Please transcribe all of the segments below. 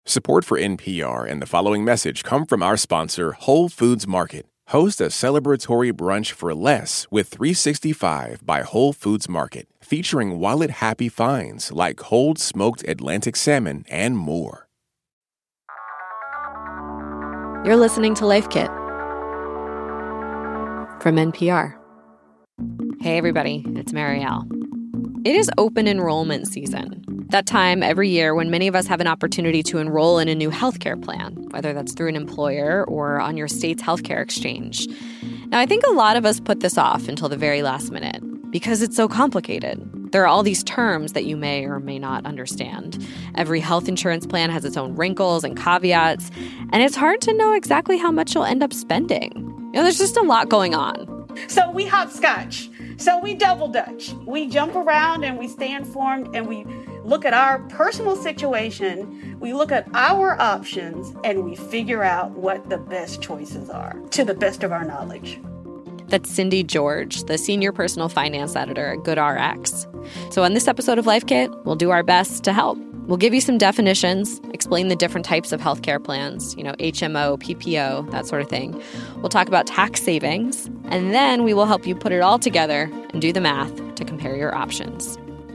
Support for NPR and the following message come from our sponsor, Whole Foods Market. Host a celebratory brunch for less with 365 by Whole Foods Market, featuring wallet-happy finds like cold smoked Atlantic salmon and more. You're listening to Life Kit from NPR. Hey everybody, it's Marielle. It is open enrollment season. That time every year when many of us have an opportunity to enroll in a new healthcare plan, whether that's through an employer or on your state's healthcare exchange. Now, I think a lot of us put this off until the very last minute because it's so complicated. There are all these terms that you may or may not understand. Every health insurance plan has its own wrinkles and caveats, and it's hard to know exactly how much you'll end up spending. You know, there's just a lot going on. So we hopscotch. So we double dutch. We jump around and we stay informed and we look at our personal situation. We look at our options and we figure out what the best choices are to the best of our knowledge. That's Cindy George, the senior personal finance editor at GoodRx. So on this episode of Life Kit, we'll do our best to help. We'll give you some definitions, explain the different types of healthcare plans, HMO, PPO, that sort of thing. We'll talk about tax savings, and then we will help you put it all together and do the math to compare your options.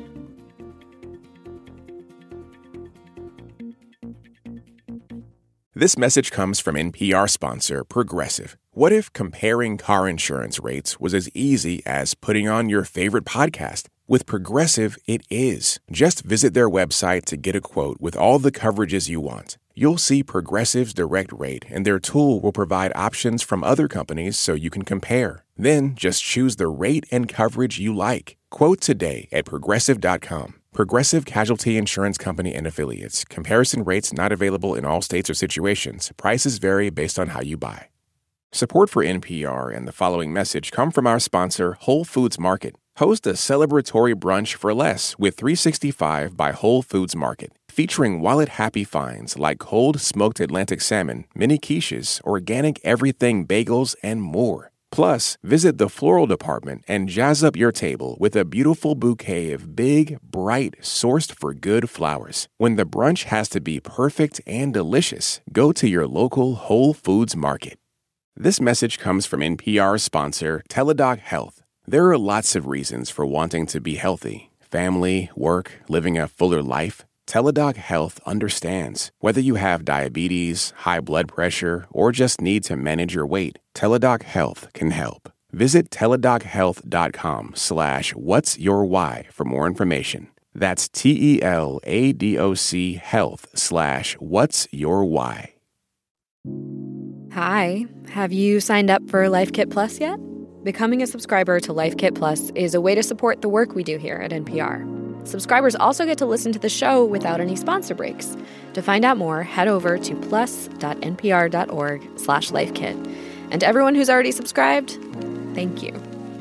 This message comes from NPR sponsor Progressive. What if comparing car insurance rates was as easy as putting on your favorite podcast? With Progressive, it is. Just visit their website to get a quote with all the coverages you want. You'll see Progressive's direct rate, and their tool will provide options from other companies so you can compare. Then just choose the rate and coverage you like. Quote today at Progressive.com. Progressive Casualty Insurance Company and Affiliates. Comparison rates not available in all states or situations. Prices vary based on how you buy. Support for NPR and the following message come from our sponsor, Whole Foods Market. Host a celebratory brunch for less with 365 by Whole Foods Market, featuring wallet-happy finds like cold smoked Atlantic salmon, mini quiches, organic everything bagels, and more. Plus, visit the floral department and jazz up your table with a beautiful bouquet of big, bright, sourced-for-good flowers. When the brunch has to be perfect and delicious, go to your local Whole Foods Market. This message comes from NPR sponsor Teladoc Health. There are lots of reasons for wanting to be healthy. Family, work, living a fuller life. Teladoc Health understands. Whether you have diabetes, high blood pressure, or just need to manage your weight, Teladoc Health can help. Visit teladochealth.com/whatsyourwhy for more information. That's TELADOC health/whatsyourwhy. Hi, have you signed up for Life Kit Plus yet? Becoming a subscriber to Life Kit Plus is a way to support the work we do here at NPR. Subscribers also get to listen to the show without any sponsor breaks. To find out more, head over to plus.npr.org/lifekit. And to everyone who's already subscribed, thank you.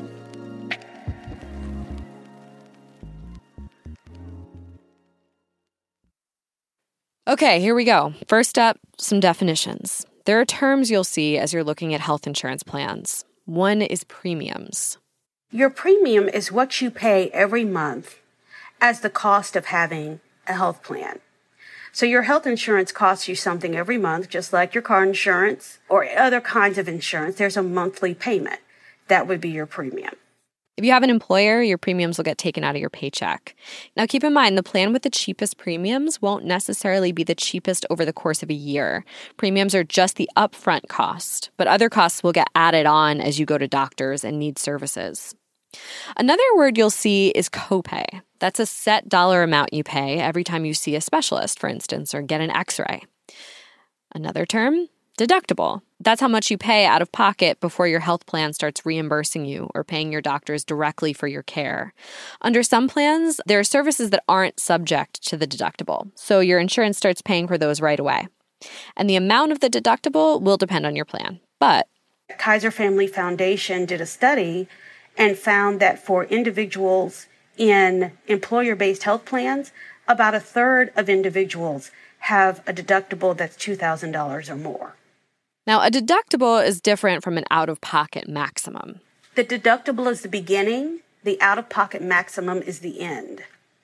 Okay, here we go. First up, some definitions. There are terms you'll see as you're looking at health insurance plans. One is premiums. Your premium is what you pay every month as the cost of having a health plan. So your health insurance costs you something every month, just like your car insurance or other kinds of insurance. There's a monthly payment. That would be your premium. If you have an employer, your premiums will get taken out of your paycheck. Now, keep in mind, the plan with the cheapest premiums won't necessarily be the cheapest over the course of a year. Premiums are just the upfront cost, but other costs will get added on as you go to doctors and need services. Another word you'll see is copay. That's a set dollar amount you pay every time you see a specialist, for instance, or get an x-ray. Another term, deductible. That's how much you pay out of pocket before your health plan starts reimbursing you or paying your doctors directly for your care. Under some plans, there are services that aren't subject to the deductible, so your insurance starts paying for those right away. And the amount of the deductible will depend on your plan, but Kaiser Family Foundation did a study and found that for individuals in employer-based health plans, about a third of individuals have a deductible that's $2,000 or more. Now, a deductible is different from an out-of-pocket maximum. The deductible is the beginning. The out-of-pocket maximum is the end.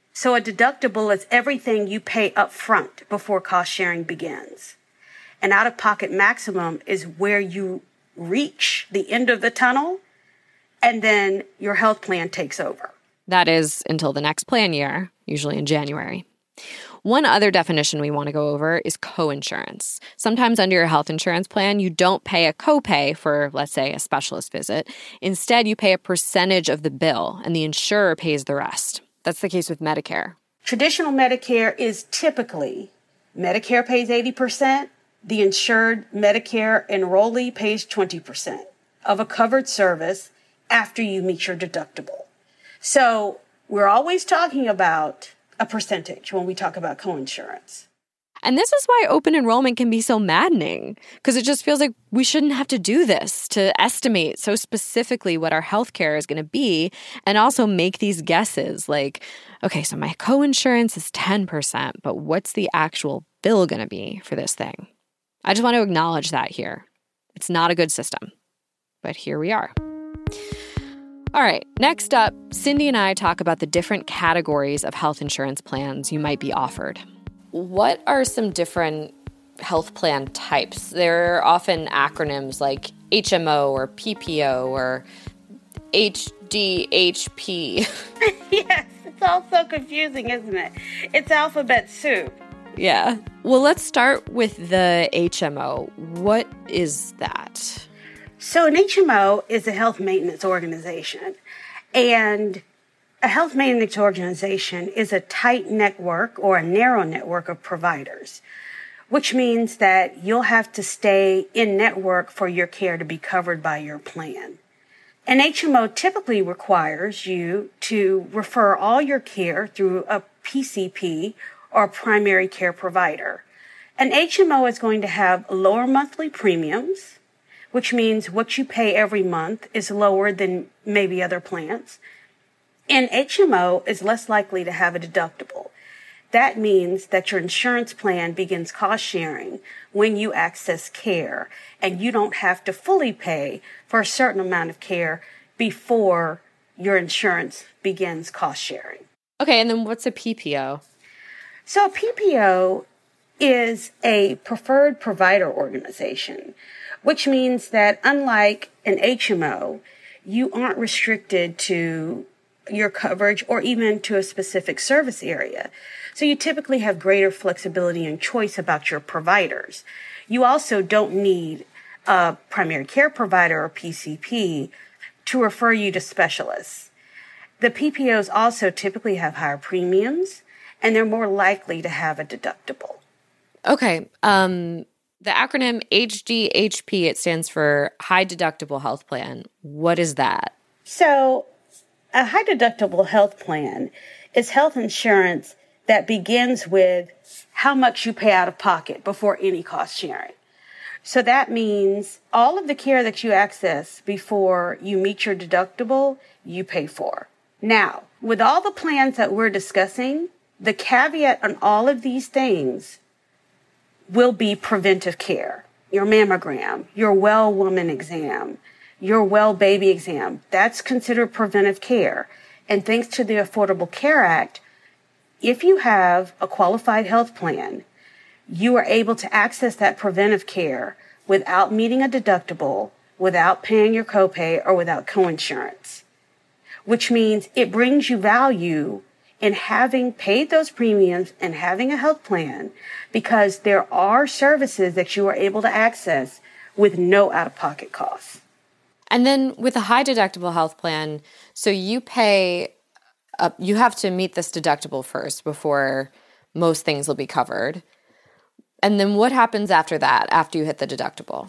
So a deductible is everything you pay up front before cost sharing begins. An out-of-pocket maximum is where you reach the end of the tunnel, and then your health plan takes over. That is until the next plan year, usually in January. One other definition we want to go over is coinsurance. Sometimes under your health insurance plan, you don't pay a copay for, let's say, a specialist visit. Instead, you pay a percentage of the bill, and the insurer pays the rest. That's the case with Medicare. Traditional Medicare is typically Medicare pays 80%, the insured Medicare enrollee pays 20% of a covered service after you meet your deductible. So we're always talking about a percentage when we talk about coinsurance. And this is why open enrollment can be so maddening, because it just feels like we shouldn't have to do this to estimate so specifically what our healthcare is going to be and also make these guesses like, okay, so my coinsurance is 10%, but what's the actual bill going to be for this thing? I just want to acknowledge that here. It's not a good system, but here we are. All right, next up, Cindy and I talk about the different categories of health insurance plans you might be offered. What are some different health plan types? There are often acronyms like HMO or PPO or HDHP. Yes, it's all so confusing, isn't it? It's alphabet soup. Yeah. Well, let's start with the HMO. What is that? So an HMO is a health maintenance organization, and a health maintenance organization is a tight network or a narrow network of providers, which means that you'll have to stay in network for your care to be covered by your plan. An HMO typically requires you to refer all your care through a PCP or primary care provider. An HMO is going to have lower monthly premiums, which means what you pay every month is lower than maybe other plans. An HMO is less likely to have a deductible. That means that your insurance plan begins cost sharing when you access care, and you don't have to fully pay for a certain amount of care before your insurance begins cost sharing. Okay, and then what's a PPO? So a PPO is a preferred provider organization, which means that unlike an HMO, you aren't restricted to your coverage or even to a specific service area. So you typically have greater flexibility and choice about your providers. You also don't need a primary care provider or PCP to refer you to specialists. The PPOs also typically have higher premiums, and they're more likely to have a deductible. Okay. The acronym HDHP, it stands for High Deductible Health Plan. What is that? So a high deductible health plan is health insurance that begins with how much you pay out of pocket before any cost sharing. So that means all of the care that you access before you meet your deductible, you pay for. Now, with all the plans that we're discussing, the caveat on all of these things will be preventive care. Your mammogram, your well woman exam, your well baby exam, that's considered preventive care. And thanks to the Affordable Care Act, if you have a qualified health plan, you are able to access that preventive care without meeting a deductible, without paying your copay, or without coinsurance, which means it brings you value in having paid those premiums and having a health plan, because there are services that you are able to access with no out-of-pocket costs. And then with a high deductible health plan, so you pay, you have to meet this deductible first before most things will be covered. And then what happens after that, after you hit the deductible?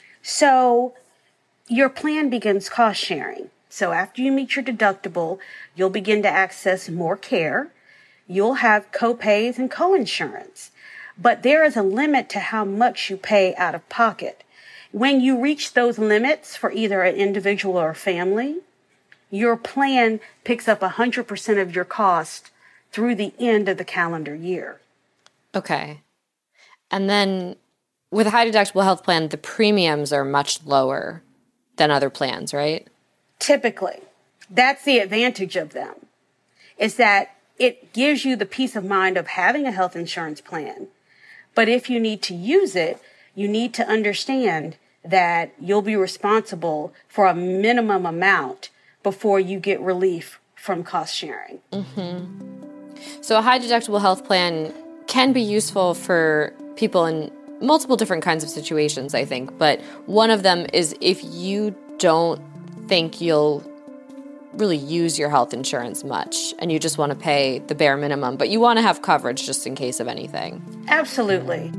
So your plan begins cost sharing. So after you meet your deductible, you'll begin to access more care. You'll have copays and coinsurance. But there is a limit to how much you pay out of pocket. When you reach those limits for either an individual or a family, your plan picks up 100% of your cost through the end of the calendar year. Okay. And then with a high deductible health plan, the premiums are much lower than other plans, right? Typically. That's the advantage of them, is that it gives you the peace of mind of having a health insurance plan. But if you need to use it, you need to understand that you'll be responsible for a minimum amount before you get relief from cost sharing. So a high deductible health plan can be useful for people in multiple different kinds of situations, I think. But one of them is if you don't think you'll really use your health insurance much and you just want to pay the bare minimum, but you want to have coverage just in case of anything. Absolutely.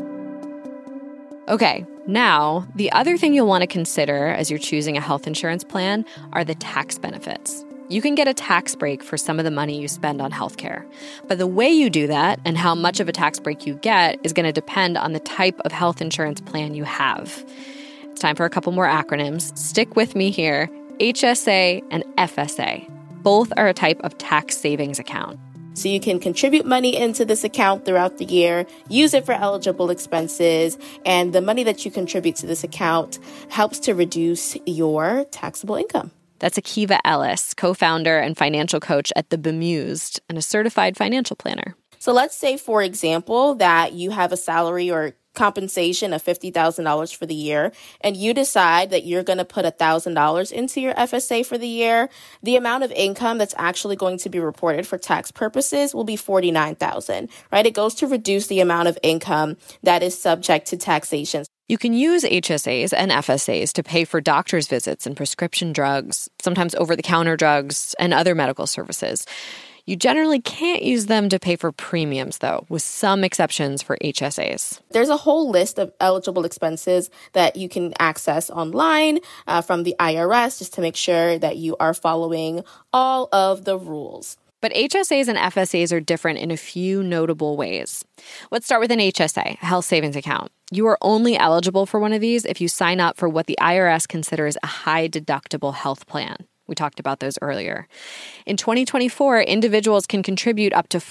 Okay, now the other thing you'll want to consider as you're choosing a health insurance plan are the tax benefits. You can get a tax break for some of the money you spend on healthcare. But the way you do that and how much of a tax break you get is going to depend on the type of health insurance plan you have. It's time for a couple more acronyms. Stick with me here. HSA and FSA. Both are a type of tax savings account. So you can contribute money into this account throughout the year, use it for eligible expenses, and the money that you contribute to this account helps to reduce your taxable income. That's Akiva Ellis, co-founder and financial coach at The Bemused and a certified financial planner. So let's say, for example, that you have a salary or compensation of $50,000 for the year, and you decide that you're going to put $1,000 into your FSA for the year. The amount of income that's actually going to be reported for tax purposes will be $49,000, right? It goes to reduce the amount of income that is subject to taxation. You can use HSAs and FSAs to pay for doctor's visits and prescription drugs, sometimes over-the-counter drugs, and other medical services. You generally can't use them to pay for premiums, though, with some exceptions for HSAs. There's a whole list of eligible expenses that you can access online from the IRS just to make sure that you are following all of the rules. But HSAs and FSAs are different in a few notable ways. Let's start with an HSA, a health savings account. You are only eligible for one of these if you sign up for what the IRS considers a high deductible health plan. We talked about those earlier. In 2024, individuals can contribute up to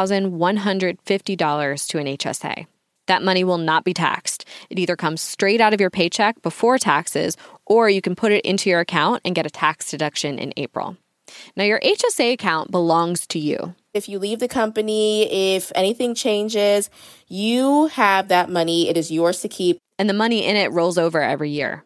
$4,150 to an HSA. That money will not be taxed. It either comes straight out of your paycheck before taxes, or you can put it into your account and get a tax deduction in April. Now, your HSA account belongs to you. If you leave the company, if anything changes, you have that money. It is yours to keep. And the money in it rolls over every year.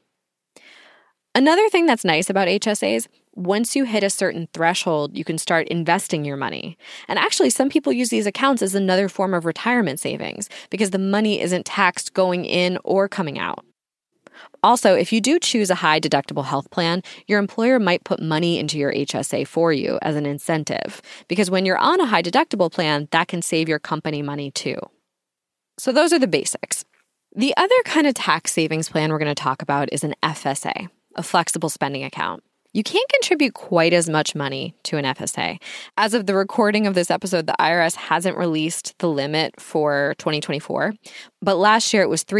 Another thing that's nice about HSAs, once you hit a certain threshold, you can start investing your money. And actually, some people use these accounts as another form of retirement savings because the money isn't taxed going in or coming out. Also, if you do choose a high deductible health plan, your employer might put money into your HSA for you as an incentive, because when you're on a high deductible plan, that can save your company money too. So those are the basics. The other kind of tax savings plan we're going to talk about is an FSA, a flexible spending account. You can't contribute quite as much money to an FSA. As of the recording of this episode, the IRS hasn't released the limit for 2024, but last year it was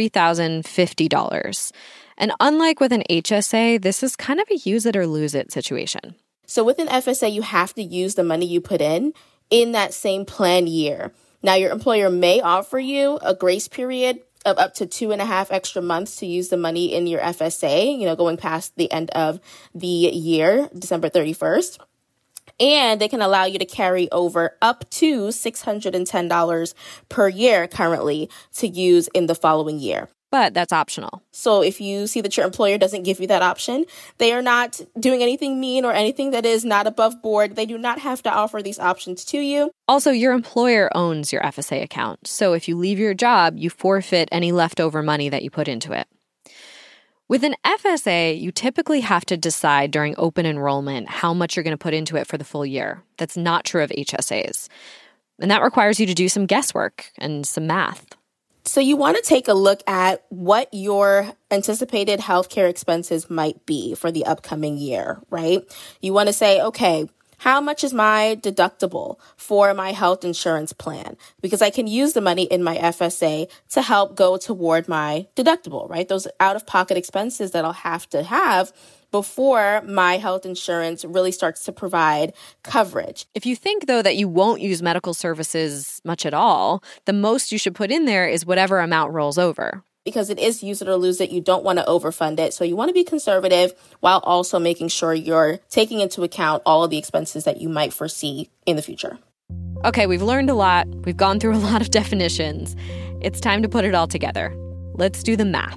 $3,050. And unlike with an HSA, this is kind of a use it or lose it situation. So with an FSA, you have to use the money you put in that same plan year. Now, your employer may offer you a grace period of up to 2.5 extra months to use the money in your FSA, going past the end of the year, December 31st. And they can allow you to carry over up to $610 per year currently to use in the following year. But that's optional. So if you see that your employer doesn't give you that option, they are not doing anything mean or anything that is not above board. They do not have to offer these options to you. Also, your employer owns your FSA account. So if you leave your job, you forfeit any leftover money that you put into it. With an FSA, you typically have to decide during open enrollment how much you're going to put into it for the full year. That's not true of HSAs. And that requires you to do some guesswork and some math. So you want to take a look at what your anticipated healthcare expenses might be for the upcoming year, right? You want to say, okay, how much is my deductible for my health insurance plan? Because I can use the money in my FSA to help go toward my deductible, right? Those out-of-pocket expenses that I'll have to have before my health insurance really starts to provide coverage. If you think, though, that you won't use medical services much at all, the most you should put in there is whatever amount rolls over. Because it is use it or lose it, you don't want to overfund it. So you want to be conservative while also making sure you're taking into account all of the expenses that you might foresee in the future. Okay, we've learned a lot. We've gone through a lot of definitions. It's time to put it all together. Let's do the math.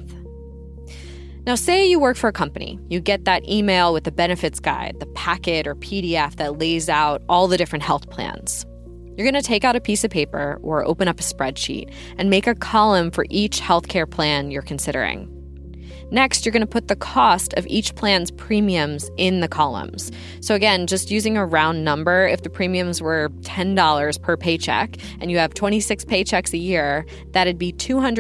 Now, say you work for a company. You get that email with the benefits guide, the packet or PDF that lays out all the different health plans. You're going to take out a piece of paper or open up a spreadsheet and make a column for each healthcare plan you're considering. Next, you're going to put the cost of each plan's premiums in the columns. So again, just using a round number, if the premiums were $10 per paycheck and you have 26 paychecks a year, that'd be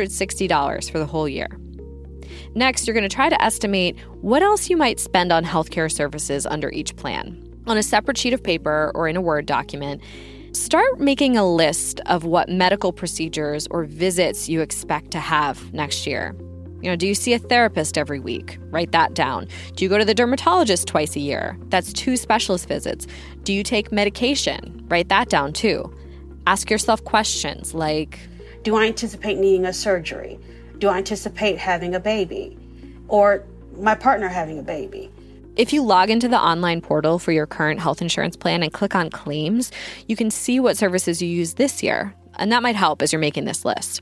$260 for the whole year. Next, you're going to try to estimate what else you might spend on healthcare services under each plan. On a separate sheet of paper or in a Word document, start making a list of what medical procedures or visits you expect to have next year. Do you see a therapist every week? Write that down. Do you go to the dermatologist twice a year? That's 2 specialist visits. Do you take medication? Write that down too. Ask yourself questions like, do I anticipate needing a surgery? Do I anticipate having a baby? Or my partner having a baby? If you log into the online portal for your current health insurance plan and click on claims, you can see what services you use this year, and that might help as you're making this list.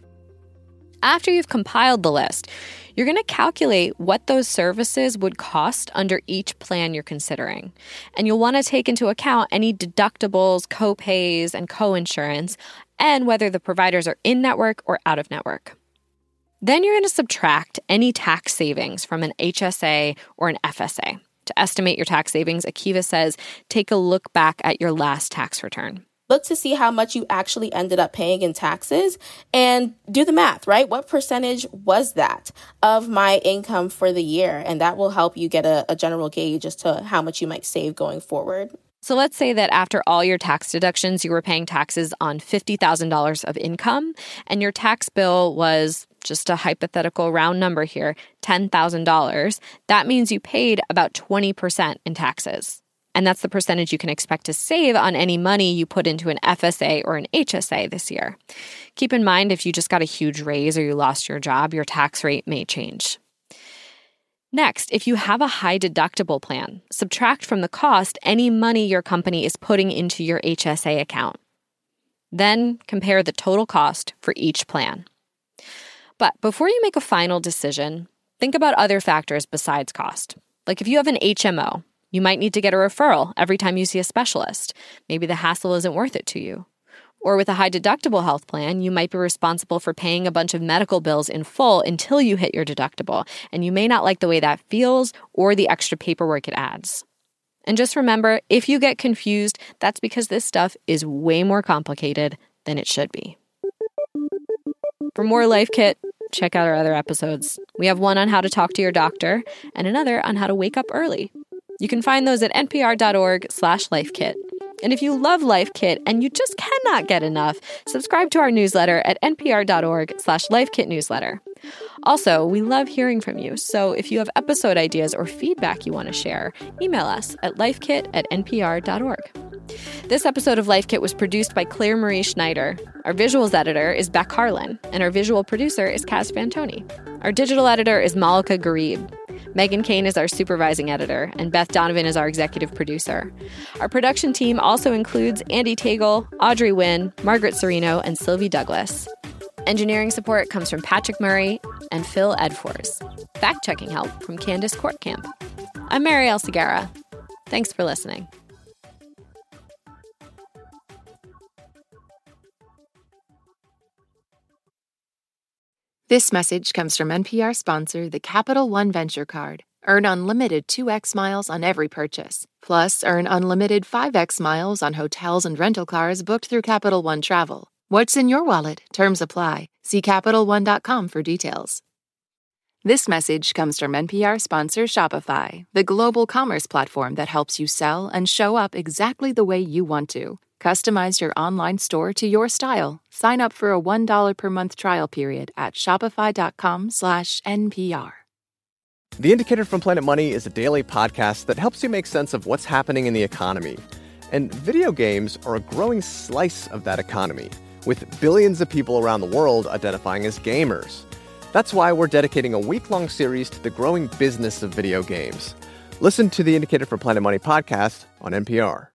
After you've compiled the list, you're going to calculate what those services would cost under each plan you're considering. And you'll want to take into account any deductibles, co-pays, and co-insurance, and whether the providers are in-network or out-of-network. Then you're going to subtract any tax savings from an HSA or an FSA. To estimate your tax savings, Akiva says, take a look back at your last tax return. Look to see how much you actually ended up paying in taxes and do the math, right? What percentage was that of my income for the year? And that will help you get a general gauge as to how much you might save going forward. So let's say that after all your tax deductions, you were paying taxes on $50,000 of income, and your tax bill was, just a hypothetical round number here, $10,000. That means you paid about 20% in taxes. And that's the percentage you can expect to save on any money you put into an FSA or an HSA this year. Keep in mind, if you just got a huge raise or you lost your job, your tax rate may change. Next, if you have a high deductible plan, subtract from the cost any money your company is putting into your HSA account. Then compare the total cost for each plan. But before you make a final decision, think about other factors besides cost. Like if you have an HMO, you might need to get a referral every time you see a specialist. Maybe the hassle isn't worth it to you. Or with a high deductible health plan, you might be responsible for paying a bunch of medical bills in full until you hit your deductible, and you may not like the way that feels or the extra paperwork it adds. And just remember, if you get confused, that's because this stuff is way more complicated than it should be. For more Life Kit, check out our other episodes. We have one on how to talk to your doctor and another on how to wake up early. You can find those at npr.org/lifekit. And if you love Life Kit and you just cannot get enough, subscribe to our newsletter at npr.org/lifekitnewsletter. Also, we love hearing from you, so if you have episode ideas or feedback you want to share, email us at lifekit@npr.org. This episode of Life Kit was produced by Claire Marie Schneider. Our visuals editor is Beck Harlan, and our visual producer is Kaz Fantoni. Our digital editor is Malika Gharib. Megan Kane is our supervising editor, and Beth Donovan is our executive producer. Our production team also includes Andy Tagle, Audrey Wynn, Margaret Serino, and Sylvie Douglas. Engineering support comes from Patrick Murray and Phil Edfors. Fact-checking help from Candace Courtcamp. I'm Marielle Segarra. Thanks for listening. This message comes from NPR sponsor, the Capital One Venture Card. Earn unlimited 2x miles on every purchase. Plus, earn unlimited 5x miles on hotels and rental cars booked through Capital One Travel. What's in your wallet? Terms apply. See CapitalOne.com for details. This message comes from NPR sponsor Shopify, the global commerce platform that helps you sell and show up exactly the way you want to. Customize your online store to your style. Sign up for a $1 per month trial period at shopify.com/NPR. The Indicator from Planet Money is a daily podcast that helps you make sense of what's happening in the economy. And video games are a growing slice of that economy, with billions of people around the world identifying as gamers. That's why we're dedicating a week-long series to the growing business of video games. Listen to the Indicator from Planet Money podcast on NPR.